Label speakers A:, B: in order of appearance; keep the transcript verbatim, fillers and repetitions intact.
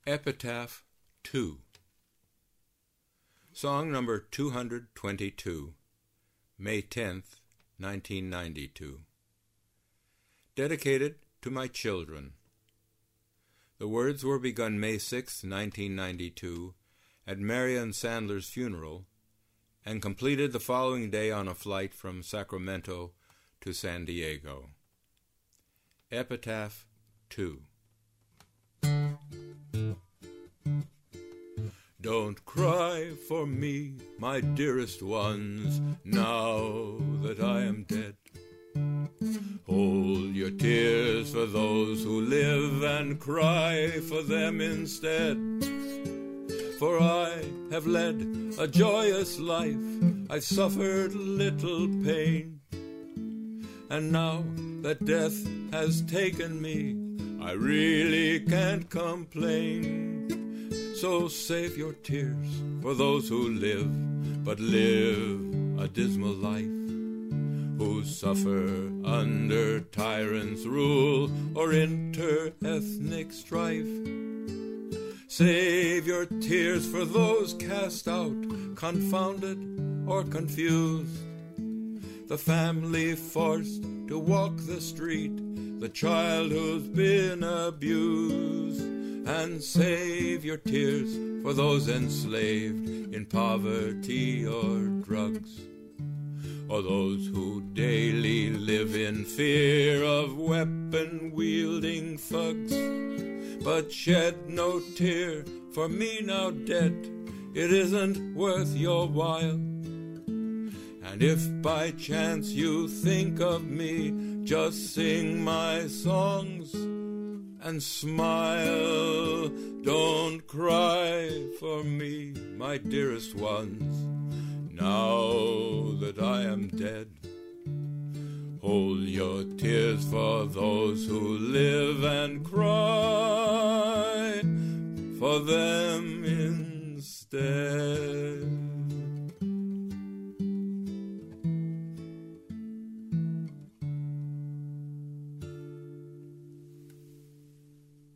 A: Epitaph two. Song number two hundred twenty-two, May tenth, nineteen ninety-two. Dedicated to my children. The words were begun May sixth, nineteen ninety-two, at Marion Sandler's funeral, and completed the following day on a flight from Sacramento to San Diego. Epitaph two. Don't cry for me, my dearest ones, now that I am dead. Hold your tears for those who live and cry for them instead. For I have led a joyous life, I've suffered little pain. And now that death has taken me, I really can't complain. So save your tears for those who live, but live a dismal life, who suffer under tyrants' rule or inter-ethnic strife. Save your tears for those cast out, confounded or confused, the family forced to walk the street, the child who's been abused. And save your tears for those enslaved in poverty or drugs, or those who daily live in fear of weapon-wielding thugs. But shed no tear for me now dead, it isn't worth your while. And if by chance you think of me, just sing my songs and smile. Don't cry for me, my dearest ones, now that I am dead. Hold your tears for those who live and cry for them instead.